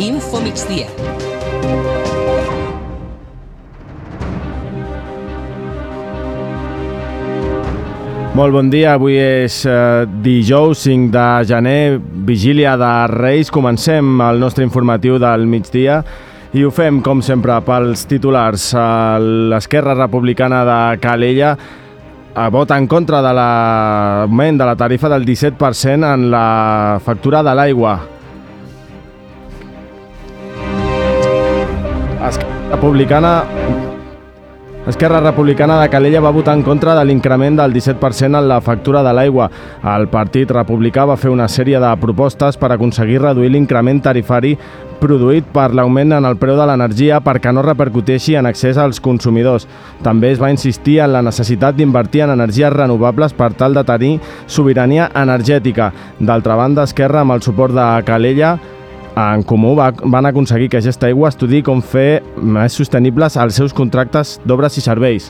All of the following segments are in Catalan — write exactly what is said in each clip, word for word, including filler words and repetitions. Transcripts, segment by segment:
Info Migdia. Molt bon dia, avui és eh, dijous cinc de gener, vigília de Reis. Comencem el nostre informatiu del migdia i ho fem, com sempre, pels titulars. L'Esquerra Republicana de Calella vota en contra de l'augment de la tarifa del disset per cent en la factura de l'aigua. Esquerra Republicana... Esquerra Republicana de Calella va votar en contra de l'increment del disset per cent en la factura de l'aigua. El Partit Republicà va fer una sèrie de propostes per aconseguir reduir l'increment tarifari produït per l'augment en el preu de l'energia perquè no repercuteixi en excés als consumidors. També es va insistir en la necessitat d'invertir en energies renovables per tal de tenir sobirania energètica. D'altra banda, Esquerra, amb el suport de Calella, En Comú van aconseguir que Gesta Aigua estudiï com fer més sostenibles els seus contractes d'obres i serveis.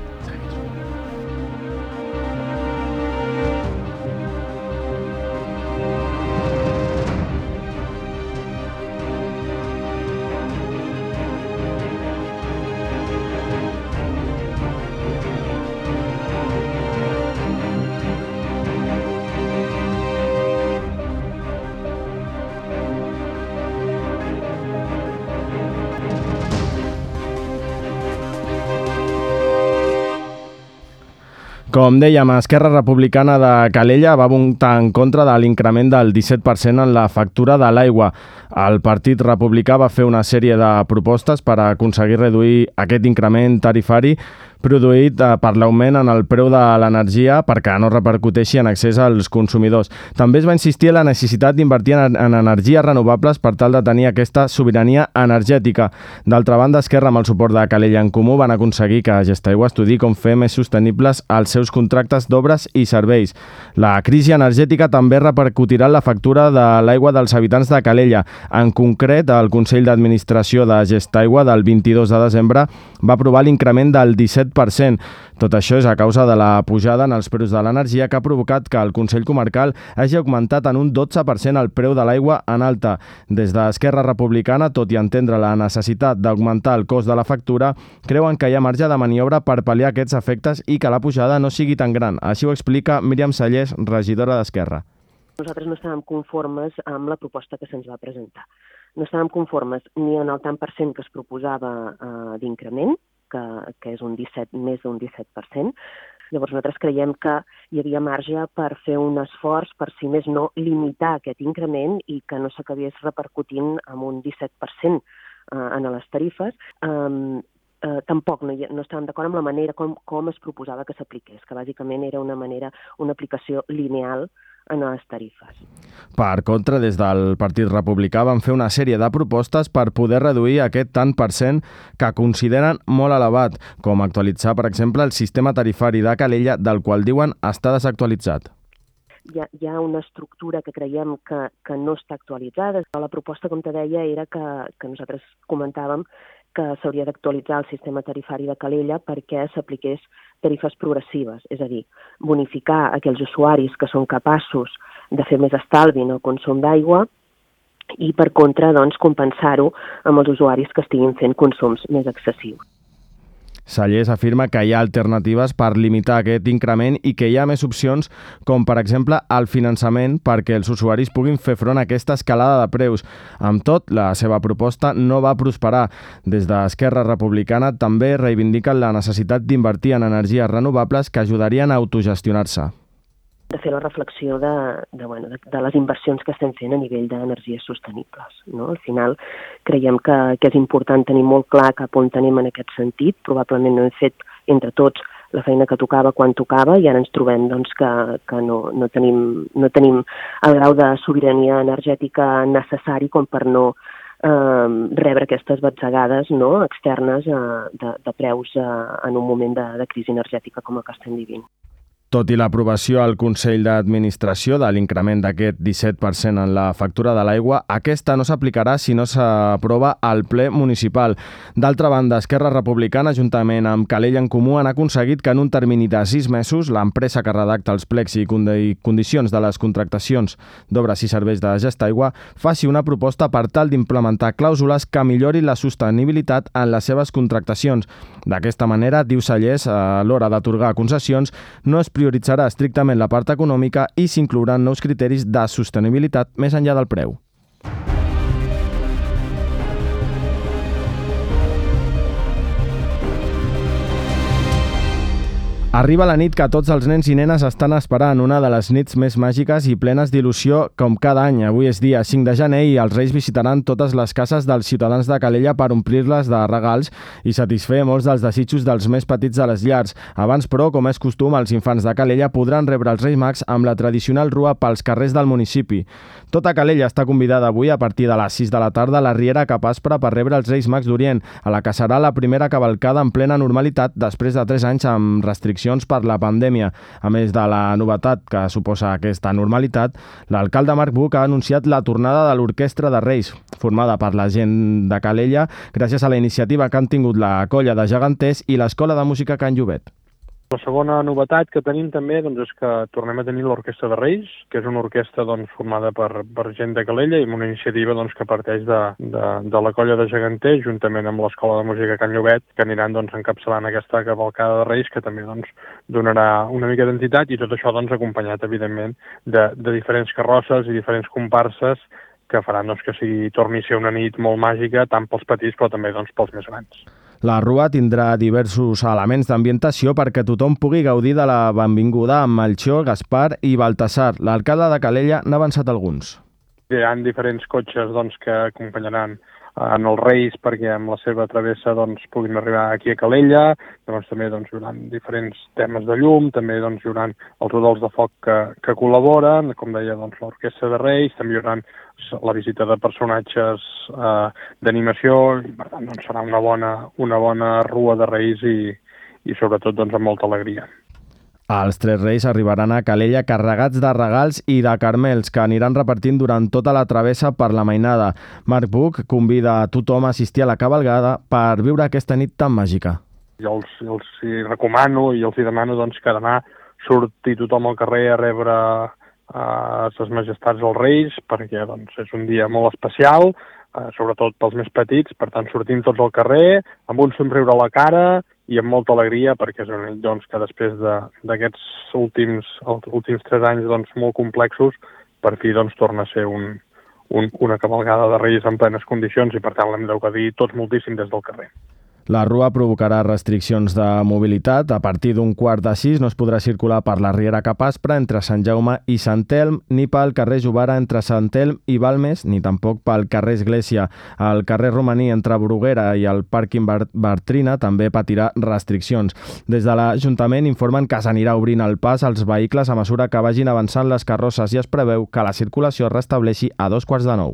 Com dèiem, Esquerra Republicana de Calella va votar en contra de l'increment del disset per cent en la factura de l'aigua. El Partit Republicà va fer una sèrie de propostes per aconseguir reduir aquest increment tarifari produït per l'augment en el preu de l'energia perquè no repercuteixi en excés als consumidors. També es va insistir en la necessitat d'invertir en energies renovables per tal de tenir aquesta sobirania energètica. D'altra banda, Esquerra, amb el suport de Calella en Comú, van aconseguir que Gesta Aigua estudiï com fer més sostenibles els seus contractes d'obres i serveis. La crisi energètica també repercutirà en la factura de l'aigua dels habitants de Calella. En concret, el Consell d'Administració de Gesta Aigua del vint-i-dos de desembre va aprovar l'increment del disset per cent. Tot això és a causa de la pujada en els preus de l'energia que ha provocat que el Consell Comarcal hagi augmentat en un dotze per cent el preu de l'aigua en alta. Des d'Esquerra Republicana, tot i entendre la necessitat d'augmentar el cost de la factura, creuen que hi ha marge de maniobra per pal·liar aquests efectes i que la pujada no sigui tan gran. Així ho explica Míriam Sallés, regidora d'Esquerra. Nosaltres no estàvem conformes amb la proposta que se'ns va presentar. No estàvem conformes ni en el tant per cent que es proposava eh, d'increment, que, que és un disset, més d'un disset per cent. Llavors nosaltres creiem que hi havia marge per fer un esforç per, si més no, limitar aquest increment i que no s'acabés repercutint amb un disset per cent eh, en les tarifes. Um, eh, tampoc no, no estàvem d'acord amb la manera com, com es proposava que s'apliqués, que bàsicament era una manera, una aplicació lineal en les tarifes. Per contra, des del Partit Republicà van fer una sèrie de propostes per poder reduir aquest tant per cent que consideren molt elevat, com actualitzar, per exemple, el sistema tarifari de Calella, del qual diuen està desactualitzat. Hi ha, hi ha una estructura que creiem que, que no està actualitzada. La proposta, com te deia, era que, que nosaltres comentàvem que s'hauria d'actualitzar el sistema tarifari de Calella perquè s'apliqués tarifes progressives, és a dir, bonificar aquells usuaris que són capaços de fer més estalvi en el consum d'aigua i, per contra, doncs, compensar-ho amb els usuaris que estiguin fent consums més excessius. Sallés afirma que hi ha alternatives per limitar aquest increment i que hi ha més opcions, com per exemple el finançament perquè els usuaris puguin fer front a aquesta escalada de preus. Amb tot, la seva proposta no va prosperar. Des d'Esquerra Republicana també reivindiquen la necessitat d'invertir en energies renovables que ajudarien a autogestionar-se. De fer la reflexió de, de, bueno, de, de les inversions que estem fent a nivell d'energies sostenibles. No? Al final creiem que, que és important tenir molt clar cap on tenim en aquest sentit. Probablement no hem fet entre tots la feina que tocava quan tocava i ara ens trobem doncs, que, que no, no, tenim, no tenim el grau de sobirania energètica necessari com per no eh, rebre aquestes batzegades, no? externes eh, de, de preus eh, en un moment de, de crisi energètica com el que estem vivint. Tot i l'aprovació al Consell d'Administració de l'increment d'aquest disset per cent en la factura de l'aigua, aquesta no s'aplicarà si no s'aprova al ple municipal. D'altra banda, Esquerra Republicana, juntament amb Calella en Comú, han aconseguit que en un termini de sis mesos l'empresa que redacta els plecs i condicions de les contractacions d'obres i serveis de Gestaigua faci una proposta per tal d'implementar clàusules que millorin la sostenibilitat en les seves contractacions. D'aquesta manera, diu Sallés, a l'hora d'atorgar concessions, no es prioritzarà estrictament la part econòmica i s'inclouran nous criteris de sostenibilitat més enllà del preu. Arriba la nit que tots els nens i nenes estan esperant, una de les nits més màgiques i plenes d'il·lusió com cada any. Avui és dia cinc de gener i els Reis visitaran totes les cases dels ciutadans de Calella per omplir-les de regals i satisfer molts dels desitjos dels més petits de les llars. Abans, però, com és costum, els infants de Calella podran rebre els Reis Mags amb la tradicional rua pels carrers del municipi. Tota Calella està convidada avui a partir de les sis de la tarda a la Riera Cap Aspre per rebre els Reis Mags d'Orient, a la que serà la primera cavalcada en plena normalitat després de tres anys amb restriccions per la pandèmia. A més de la novetat que suposa aquesta normalitat, l'alcalde Marc Buch ha anunciat la tornada de l'Orquestra de Reis, formada per la gent de Calella, gràcies a la iniciativa que han tingut la Colla de Geganters i l'Escola de Música Can Llobet. La segona novetat que tenim també doncs, és que tornem a tenir l'Orquestra de Reis, que és una orquestra doncs, formada per, per gent de Calella i amb una iniciativa doncs, que parteix de, de, de la Colla de Geganters, juntament amb l'Escola de Música Can Llobet, que aniran doncs, encapçalant aquesta cavalcada de Reis, que també doncs, donarà una mica d'entitat, i tot això doncs, acompanyat, evidentment, de, de diferents carrosses i diferents comparses que faran doncs, que sigui, torni a ser una nit molt màgica, tant pels petits però també doncs, pels més grans. La rua tindrà diversos elements d'ambientació perquè tothom pugui gaudir de la benvinguda amb Melchior, Gaspar i Baltasar. L'alcalde de Calella n'ha avançat alguns. Hi ha diferents cotxes doncs, que acompanyaran en els Reis perquè amb la seva travessa doncs, puguin arribar aquí a Calella. Llavors també doncs, hi haurà diferents temes de llum, també doncs, hi haurà els rodols de foc que, que col·laboren, com deia doncs, l'Orquestra de Reis, també hi haurà la visita de personatges eh, d'animació, i per tant doncs, serà una bona, una bona rua de Reis i, i sobretot doncs, amb molta alegria. Els tres Reis arribaran a Calella carregats de regals i de carmels que aniran repartint durant tota la travessa per la mainada. Marc Buch convida a tothom a assistir a la cavalcada per viure aquesta nit tan màgica. Jo els, els hi recomano i els hi demano doncs, que demà surti tothom al carrer a rebre a ses majestats els Reis, perquè doncs, és un dia molt especial, eh, sobretot pels més petits, per tant sortim tots al carrer, amb un somriure a la cara i amb molta alegria, perquè és una nit doncs, que després d'aquests de, últims, últims tres anys doncs, molt complexos, per fi doncs, torna a ser un, un, una cavalcada de Reis en plenes condicions i per tant l'hem de gaudir tots moltíssim des del carrer. La rua provocarà restriccions de mobilitat. A partir d'un quart de sis no es podrà circular per la Riera Cap Aspre entre Sant Jaume i Sant Elm, ni pel carrer Jovara entre Sant Elm i Balmes, ni tampoc pel carrer Església. El carrer Romaní entre Bruguera i el pàrquing Bartrina també patirà restriccions. Des de l'Ajuntament informen que s'anirà obrint el pas als vehicles a mesura que vagin avançant les carrosses i es preveu que la circulació es restableixi a dos quarts de nou.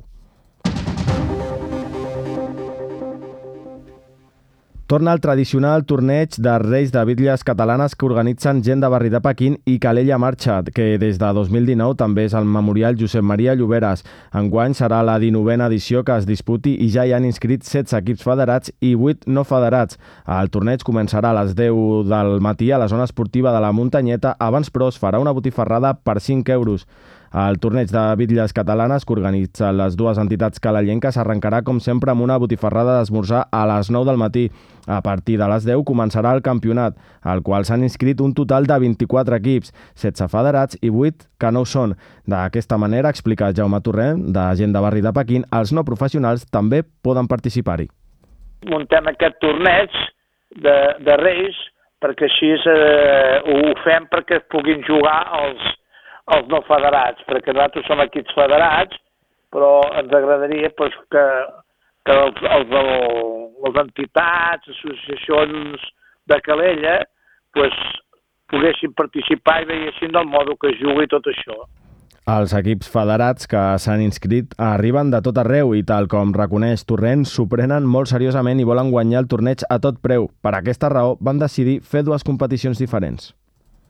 Torna el tradicional torneig de Reis de bitlles catalanes que organitzen Gent de Barri de Pequín i Calella Marxa, que des de dos mil dinou també és el Memorial Josep Maria Lloberes. Enguany serà la dinovena edició que es disputi i ja hi han inscrit setze equips federats i vuit no federats. El torneig començarà a les deu del matí a la zona esportiva de la Muntanyeta. Abans, però, es farà una botifarrada per cinc euros. El torneig de bitlles catalanes que organitzen les dues entitats calellenques arrencarà, com sempre, amb una botifarrada d'esmorzar a les nou del matí. A partir de les deu començarà el campionat, al qual s'han inscrit un total de vint-i-quatre equips, setze federats i vuit que no ho són. D'aquesta manera, explica Jaume Torrent, de Gent de Barri de Pequín, els no professionals també poden participar-hi. Muntem aquest torneig de, de Reis perquè així eh, ho fem perquè es puguin jugar els els no federats, perquè nosaltres som equips federats, però ens agradaria pues, que, que els, els, les entitats, associacions de Calella pues, poguessin participar i veiessin del modo que es jugui tot això. Els equips federats que s'han inscrit arriben de tot arreu i, tal com reconeix Torrent, s'ho prenen molt seriosament i volen guanyar el torneig a tot preu. Per aquesta raó van decidir fer dues competicions diferents.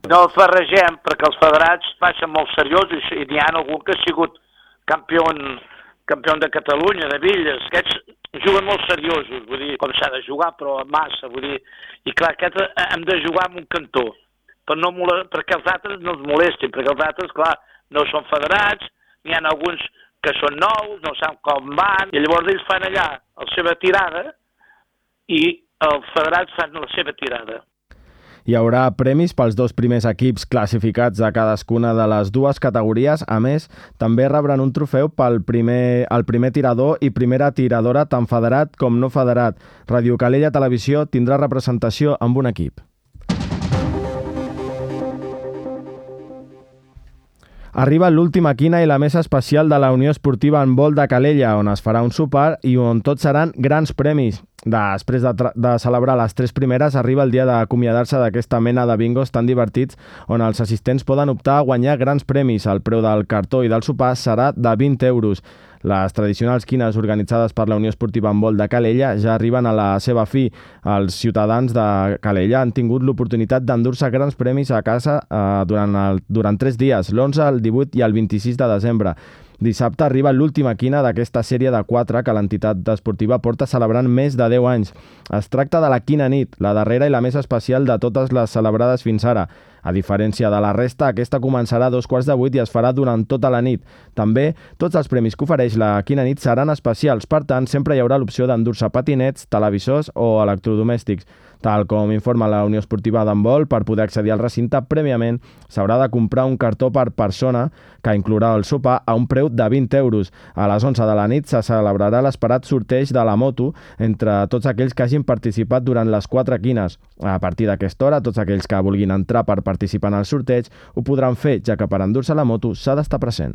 No els barregem, perquè els federats baixen molt seriosos i n'hi ha algun que ha sigut campió, campió de Catalunya, de Villes. Aquests juguen molt seriosos, vull dir, com s'ha de jugar, però massa, vull dir. I clar, aquests hem de jugar amb un cantó, per no mole... perquè els altres no els molestin, perquè els altres, clar, no són federats, n'hi ha alguns que són nous, no saben com van, i llavors ells fan allà la seva tirada i els federats fan la seva tirada. Hi haurà premis pels dos primers equips classificats de cadascuna de les dues categories. A més, també rebran un trofeu pel primer, el primer tirador i primera tiradora tant federat com no federat. Ràdio Calella Televisió tindrà representació amb un equip. Arriba l'última quina i la mesa especial de la Unió Esportiva Handbol de Calella, on es farà un sopar i on tots seran grans premis. Després de, de celebrar les tres primeres, arriba el dia d'acomiadar-se d'aquesta mena de bingos tan divertits on els assistents poden optar a guanyar grans premis. El preu del cartó i del sopar serà de vint euros. Les tradicionals quines organitzades per la Unió Esportiva Handbol de Calella ja arriben a la seva fi. Els ciutadans de Calella han tingut l'oportunitat d'endur-se grans premis a casa eh, durant, el, durant tres dies, l'onze, el divuit i el vint-i-sis de desembre. Dissabte arriba l'última quina d'aquesta sèrie de quatre que l'entitat esportiva porta celebrant més de deu anys. Es tracta de la Quina Nit, la darrera i la més especial de totes les celebrades fins ara. A diferència de la resta, aquesta començarà a dos quarts de vuit i es farà durant tota la nit. També, tots els premis que ofereix la Quina Nit seran especials, per tant, sempre hi haurà l'opció d'endur-se patinets, televisors o electrodomèstics. Tal com informa la Unió Esportiva d'Handbol, per poder accedir al recinte prèviament s'haurà de comprar un cartó per persona que inclourà el sopar a un preu de vint euros. A les onze de la nit se celebrarà l'esperat sorteig de la moto entre tots aquells que hagin participat durant les quatre quines. A partir d'aquesta hora, tots aquells que vulguin entrar per participar en el sorteig ho podran fer, ja que per endur-se la moto s'ha d'estar present.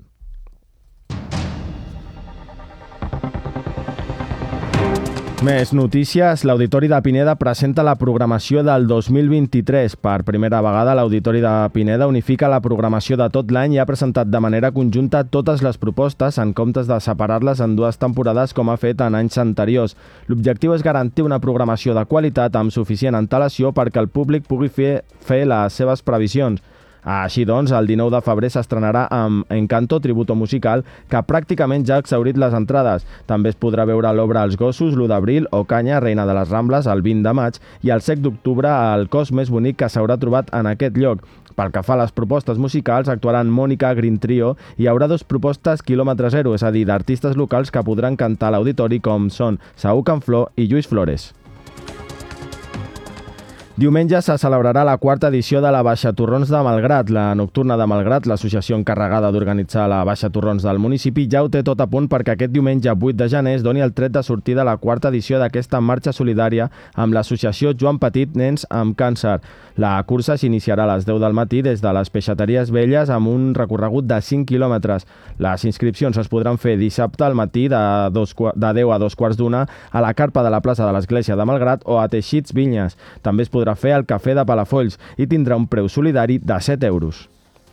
Més notícies. L'Auditori de Pineda presenta la programació del dos mil vint-i-tres. Per primera vegada, l'Auditori de Pineda unifica la programació de tot l'any i ha presentat de manera conjunta totes les propostes en comptes de separar-les en dues temporades com ha fet en anys anteriors. L'objectiu és garantir una programació de qualitat amb suficient antelació perquè el públic pugui fer, fer les seves previsions. Així doncs, el dinou de febrer s'estrenarà amb Encanto, tributo musical, que pràcticament ja ha exhaurit les entrades. També es podrà veure l'obra Els gossos, l'u d'abril, o Canya, Reina de les Rambles, el vint de maig, i el set d'octubre, El cos més bonic que s'haurà trobat en aquest lloc. Pel que fa a les propostes musicals, actuaran Mònica Green Trio i hi haurà dues propostes quilòmetre zero, és a dir, d'artistes locals que podran cantar a l'auditori com són Saúl Canflor i Lluís Flores. Diumenge se celebrarà la quarta edició de la Baixa Torrons de Malgrat. La Nocturna de Malgrat, l'associació encarregada d'organitzar la Baixa Torrons del municipi, ja ho té tot a punt perquè aquest diumenge vuit de gener es doni el tret de sortida a la quarta edició d'aquesta marxa solidària amb l'associació Joan Petit Nens amb Càncer. La cursa s'iniciarà a les deu del matí des de les Peixateries Velles amb un recorregut de cinc quilòmetres. Les inscripcions es podran fer dissabte al matí de, dos, de deu a dos quarts d'una a la carpa de la plaça de l'Església de Malgrat o a Teixits Vinyes. També es podrà fer al Cafè de Palafolls i tindrà un preu solidari de set euros.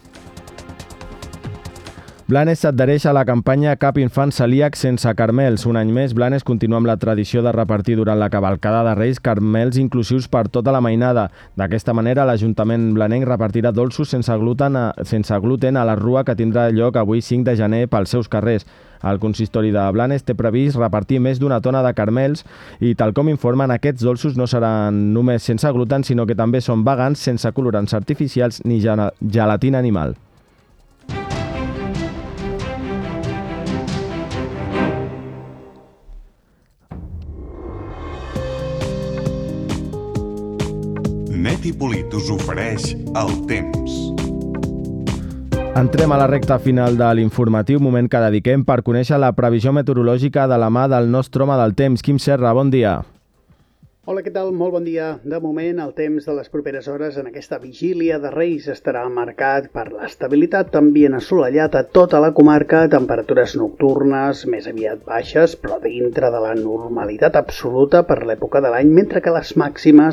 Blanes s'adhereix a la campanya Cap infant celíac sense carmels. Un any més, Blanes continua amb la tradició de repartir durant la cavalcada de Reis carmels inclusius per tota la mainada. D'aquesta manera, l'Ajuntament blanenc repartirà dolços sense gluten, a, sense gluten a la rua que tindrà lloc avui cinc de gener pels seus carrers. El consistori de Blanes té previst repartir més d'una tona de carmels i, tal com informen, aquests dolços no seran només sense gluten, sinó que també són vegans, sense colorants artificials ni gelatina animal. Neti Polit us ofereix el temps. Entrem a la recta final de l'informatiu, moment que dediquem per conèixer la previsió meteorològica de la mà del nostre home del temps, Quim Serra. Bon dia. Hola, què tal? Molt bon dia. De moment, el temps de les properes hores en aquesta vigília de Reis estarà marcat per l'estabilitat d'ambient assolellat a tota la comarca, temperatures nocturnes més aviat baixes, però dintre de la normalitat absoluta per l'època de l'any, mentre que les màximes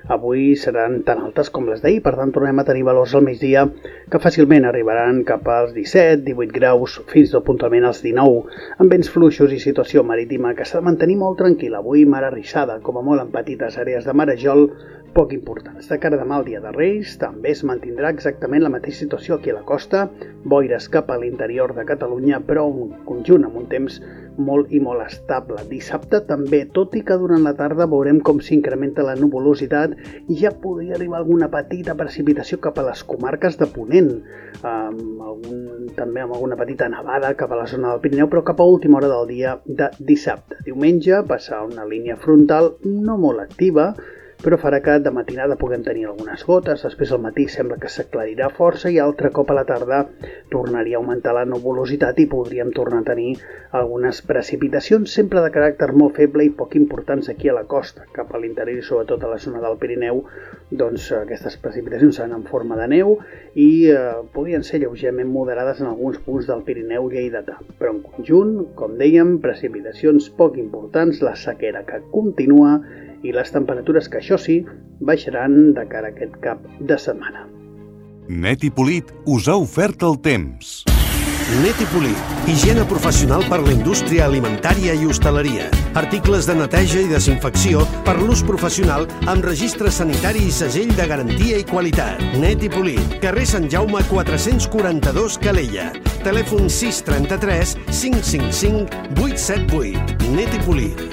avui seran tan altes com les d'ahir, per tant tornem a tenir valors al migdia que fàcilment arribaran cap als disset, divuit graus, fins d'apuntament als dinou, amb vents fluixos i situació marítima que s'ha de mantenir molt tranquil·la. Avui mar arrissada, com a molt en petites àrees de marejol, poc importants. De cara a demà al dia de Reis també es mantindrà exactament la mateixa situació aquí a la costa, boires cap a l'interior de Catalunya, però un conjunt amb un temps molt i molt estable. Dissabte també, tot i que durant la tarda veurem com s'incrementa la nuvolositat i ja podria arribar alguna petita precipitació cap a les comarques de Ponent, amb algun, també amb alguna petita nevada cap a la zona del Pirineu, però cap a última hora del dia de dissabte. Diumenge passarà una línia frontal no molt activa, però farà que de matinada puguem tenir algunes gotes, després al matí sembla que s'aclarirà força i altre cop a la tarda tornaria a augmentar la nuvolositat i podríem tornar a tenir algunes precipitacions, sempre de caràcter molt feble i poc importants aquí a la costa. Cap a l'interior i sobretot a la zona del Pirineu, doncs aquestes precipitacions seran en forma de neu i eh, podrien ser lleugerament moderades en alguns punts del Pirineu lleidatà. Però en conjunt, com dèiem, precipitacions poc importants, la sequera que continua i les temperatures que, això sí, baixaran de cara a aquest cap de setmana. Net i Polit us ha ofert el temps. Net i Polit, higiene professional per la indústria alimentària i hostaleria. Articles de neteja i desinfecció per l'ús professional amb registre sanitari i segell de garantia i qualitat. Net i Polit, carrer Sant Jaume quatre-cents quaranta-dos, Calella. Telèfon sis trenta-tres cinc cinc cinc vuit set vuit. Net i Polit.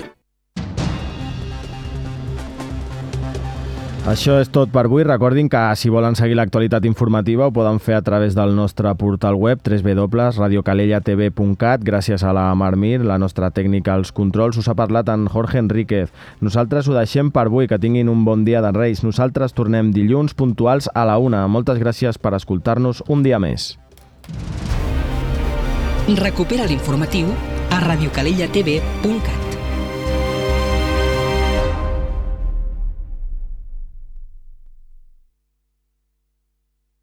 Això és tot per avui. Recordin que si volen seguir l'actualitat informativa ho poden fer a través del nostre portal web w w w punt radio calella t v punt cat. Gràcies a la Mar Mir, la nostra tècnica als controls. Us ha parlat en Jorge Enríquez. Nosaltres ho deixem per avui. Que tinguin un bon dia de Reis. Nosaltres tornem dilluns puntuals a la una. Moltes gràcies per escoltar-nos un dia més. Recupera l'informatiu a radio calella t v punt cat.